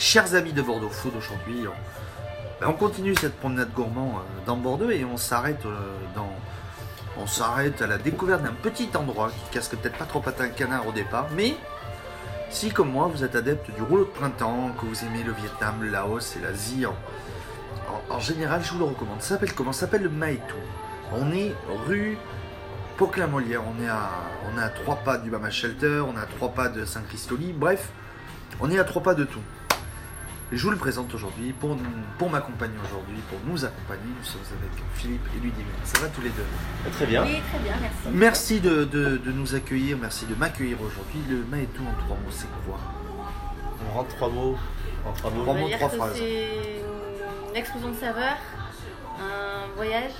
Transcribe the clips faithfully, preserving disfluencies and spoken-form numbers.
Chers amis de Bordeaux Food, aujourd'hui, on, ben on continue cette promenade gourmand euh, dans Bordeaux et on s'arrête euh, dans, on s'arrête à la découverte d'un petit endroit qui casque peut-être pas trop patin canard au départ, mais si comme moi vous êtes adepte du rouleau de printemps, que vous aimez le Vietnam, le Laos et l'Asie, en, en, en général je vous le recommande. Ça s'appelle comment? Ça s'appelle le Mae Thu. On est rue Poquelin-Molière, on est à, on est à trois pas du Bama Shelter, on est à trois pas de Saint-Christoli, bref, on est à trois pas de tout. Je vous le présente aujourd'hui, pour, pour m'accompagner aujourd'hui, pour nous accompagner, nous sommes avec Philippe et Ludivine. Ça va tous les deux? Très bien. Oui, très bien, merci. Merci de, de, de nous accueillir, merci de m'accueillir aujourd'hui. Le Mae Thu en trois mots, c'est quoi? On rentre trois mots. En trois mots. Trois On va mots, dire trois que phrases. c'est une explosion de saveurs, un voyage.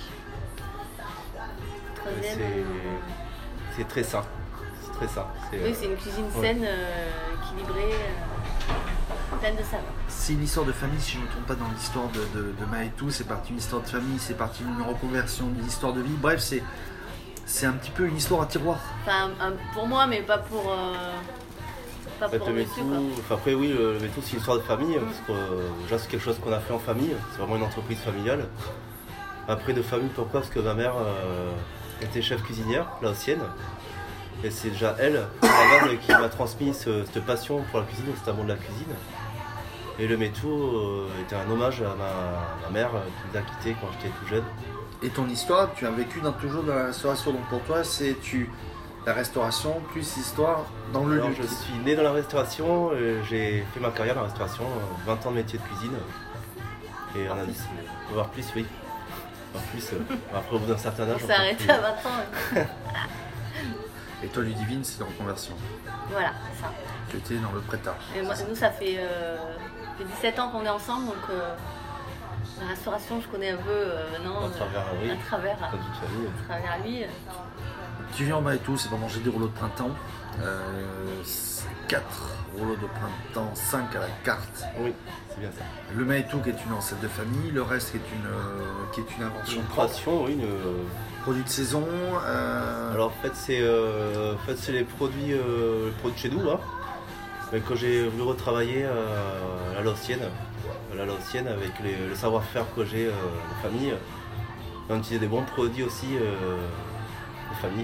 Troisième. C'est, c'est très sain. C'est très sain. C'est, Oui, c'est une cuisine ouais. saine, euh, équilibrée, euh, pleine de saveurs. C'est une histoire de famille, si je ne me trompe pas, dans l'histoire de, de, de Mae Thu. C'est parti d'une histoire de famille, c'est parti d'une reconversion, d'une histoire de vie. Bref, c'est, c'est un petit peu une histoire à tiroir. Enfin, un- pour moi, mais pas pour, euh, pas En fait, pour le Mae monsieur, Thu, quoi. enfin, après oui, le, le Mae Thu, c'est une histoire de famille, parce que euh, déjà c'est quelque chose qu'on a fait en famille, c'est vraiment une entreprise familiale. Après de famille, pourquoi? Parce que ma mère euh, était chef cuisinière, laotienne, et c'est déjà elle, à la base, qui m'a transmis ce- cette passion pour la cuisine, cet amour de la cuisine. Et le Mae Thu euh, était un hommage à ma, ma mère euh, qui nous a quittés quand j'étais tout jeune. Et ton histoire, tu as vécu dans, toujours dans la restauration. Donc pour toi, c'est tu, la restauration plus histoire dans le Alors, lieu. je suis né dans la restauration, euh, j'ai fait ma carrière dans la restauration, euh, vingt ans de métier de cuisine. Et on a dit, voire plus, oui. Voire plus, euh, après au bout d'un certain âge. On on s'est peut arrêté plus. à vingt ans. ouais. Et toi, Ludivine, c'est de reconversion. Voilà, c'est ça. Tu étais dans le prêt-à. Et moi, nous, ça fait, euh, ça fait dix-sept ans qu'on est ensemble, donc euh, la restauration, je connais un peu euh, maintenant. À travers, euh, oui. à travers, Dans toute famille. à travers lui. Tu viens en Mae Thu, c'est pour manger des rouleaux de printemps. Euh, quatre rouleaux de printemps, cinq à la carte. Oui, c'est bien ça. Le Mae Thu qui est une ancêtre de famille, le reste qui est une, euh, qui est une invention Une propre. création, oui. Une, euh, Produit de saison. euh, Alors en fait, c'est, euh, en fait, c'est les produits, euh, les produits de chez nous. Hein. Mais quand j'ai voulu retravailler euh, la laotienne, la laotienne avec les- le savoir-faire que j'ai euh, de famille, on utilisait des bons produits aussi euh, de famille.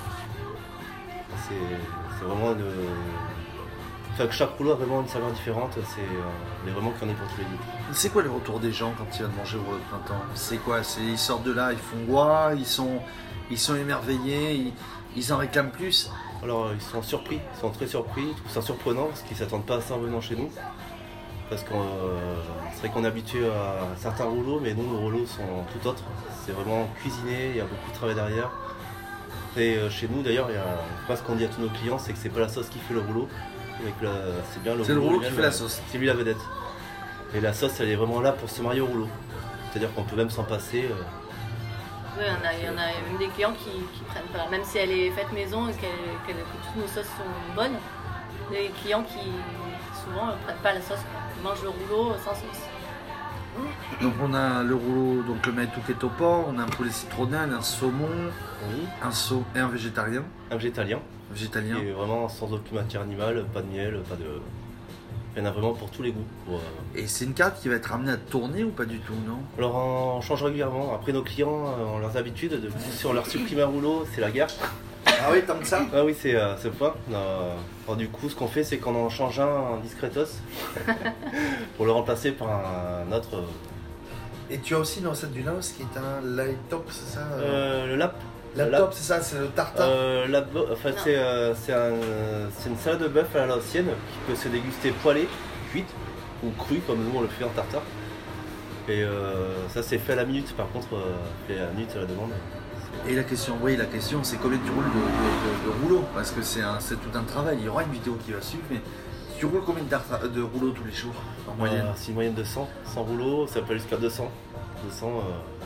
C'est, c'est vraiment une. Enfin, que chaque rouleau a vraiment une saveur différente, c'est euh, mais vraiment qu'il y en ait pour tous les goûts. C'est quoi le retour des gens quand ils viennent manger au rouleau de printemps? C'est quoi? C'est, ils sortent de là, ils font quoi? Ils sont, ils sont émerveillés, ils, ils en réclament plus. Alors ils sont surpris, ils sont très surpris, ils trouvent ça surprenant parce qu'ils ne s'attendent pas à ça en venant chez nous. Parce que euh, c'est vrai qu'on est habitué à certains rouleaux, mais nous nos rouleaux sont tout autres. C'est vraiment cuisiné, il y a beaucoup de travail derrière. Et euh, chez nous d'ailleurs, il y a une phrase qu'on dit à tous nos clients, c'est que c'est pas la sauce qui fait le rouleau, mais que la- c'est bien le C'est le rouleau. rouleau qui lui-même, fait la euh, sauce. C'est lui la vedette. Et la sauce elle est vraiment là pour se marier au rouleau. C'est-à-dire qu'on peut même s'en passer. euh, Oui, il y en a, il y en a même des clients qui, qui prennent pas, même si elle est faite maison et qu'elle- qu'elle- que toutes nos sauces sont bonnes, les clients qui souvent ne prennent pas la sauce, quoi. Ils mangent le rouleau sans sauce. Donc on a le rouleau, donc le Mae Thu qui est au porc, on a un poulet citronnin, un saumon, oui, un saut et un végétarien. un végétalien. Végétalien. Et vraiment sans aucune matière animale, pas de miel, pas de. Il y en a vraiment pour tous les goûts. Pour, euh, Et c'est une carte qui va être amenée à tourner ou pas du tout, non? Alors on change régulièrement. Après nos clients euh, ont leurs habitudes. De, si on leur supprime un rouleau, c'est la guerre. Ah oui, tant que ça. Ah oui, c'est euh, c'est le point. Euh, alors, du coup, ce qu'on fait, c'est qu'on en change un en discretos pour le remplacer par un autre. euh, Et tu as aussi une recette du Laos qui est un laptop, c'est ça? Euh, le lap. Laptop, c'est ça, c'est le tartare. Euh, lap- enfin, Non. c'est euh, c'est un, c'est une salade de bœuf à la laotienne qui peut se déguster poêlée, cuite ou crue comme nous on le fait en tartare. Et euh, ça c'est fait à la minute par contre, euh, fait à la minute à la demande. Et la question, oui, la question, c'est combien tu roules de, de, de, de rouleaux? Parce que c'est, un, c'est tout un travail. Il y aura une vidéo qui va suivre, mais tu roules combien de, tarta- de rouleaux tous les jours en moyenne? Euh, c'est une moyenne de cent, cent rouleaux, ça peut aller jusqu'à deux cents. deux cents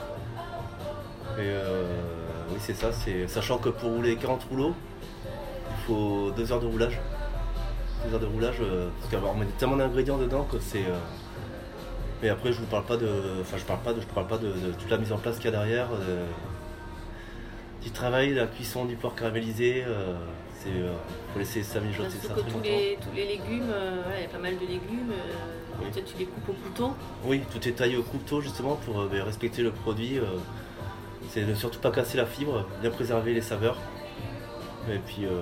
euh, Et euh, oui c'est ça, c'est, sachant que pour rouler quarante rouleaux, il faut deux heures de roulage. deux heures de roulage, euh, parce qu'on met tellement d'ingrédients dedans que c'est. Euh, mais après je vous parle pas de. Enfin je parle pas de. Je parle pas de, de toute la mise en place qu'il y a derrière. euh, du travail, la cuisson du porc caramélisé. Euh, c'est euh, faut laisser ça mijoter ça Surtout très que tous longtemps. les, tous les légumes, euh, voilà, il y a pas mal de légumes. Euh, Oui. Toi, tu les coupes au couteau. Oui, tout est taillé au couteau justement pour euh, ben, respecter le produit. euh, c'est ne surtout pas casser la fibre, bien préserver les saveurs. Et puis euh,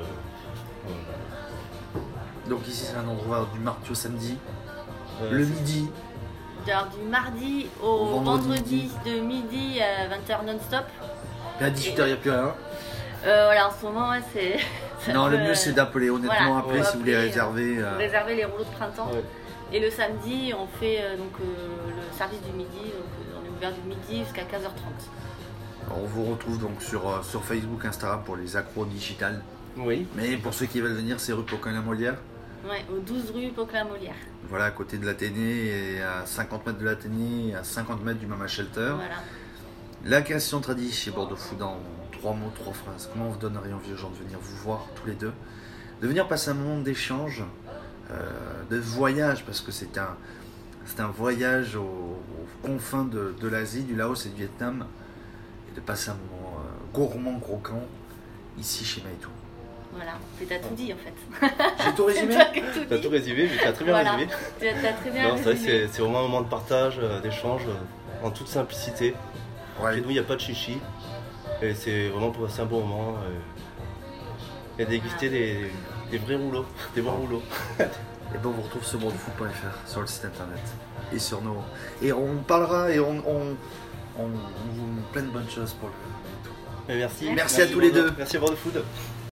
euh, Donc ici c'est un endroit du mardi au samedi, euh, le c'est- midi. Alors, du mardi au, Au vendredi. vendredi, de midi à vingt heures non-stop. Et à dix-huit heures il n'y a plus rien. Euh, voilà, en ce moment, ouais, c'est. c'est Non, un le peu, mieux euh, c'est d'appeler, honnêtement, voilà, appeler faut si vous voulez appeler, réserver. euh, réserver les rouleaux de printemps. ouais. Et le samedi, on fait euh, donc, euh, le service du midi. Donc, euh, on est ouvert du midi jusqu'à quinze heures trente. On vous retrouve donc sur, euh, sur Facebook, Instagram pour les accros digital. Oui, Mais pour ceux qui veulent venir, c'est rue Poquelin-la-Molière. Ouais, au douze rue Poquelin-Molière. Voilà, à côté de l'Athénée et à cinquante mètres de l'Athénée et à cinquante mètres du Mama Shelter. Voilà. La question tradie chez Bordeaux Food en trois mots, trois phrases. Comment vous donneriez envie aux gens de venir vous voir tous les deux, de venir passer un moment d'échange, euh, de voyage, parce que c'est un, c'est un voyage aux, aux confins de, de l'Asie, du Laos et du Vietnam, et de passer un moment euh, gourmand, croquant, ici chez Maïtou. Voilà, mais t'as tout dit en fait. J'ai tout résumé. C'est toi qui as tout t'as dit. tout résumé, mais t'as très bien Voilà. résumé. Tu as t'as très bien Non, c'est vrai que résumé. c'est c'est vraiment un moment de partage, euh, d'échange, euh, en toute simplicité. Ouais. Chez nous, il n'y a pas de chichi. Et c'est vraiment pour passer un bon moment. euh, et déguster des, des vrais rouleaux, des bons rouleaux. Et ben on vous retrouve sur bordeauxfood point f r, sur le site internet et sur nos. Et on parlera et on, on, on, on vous plein de bonnes choses pour le. Mais merci. Merci à tous les Bordeaux- deux. Merci à Bordeaux Food.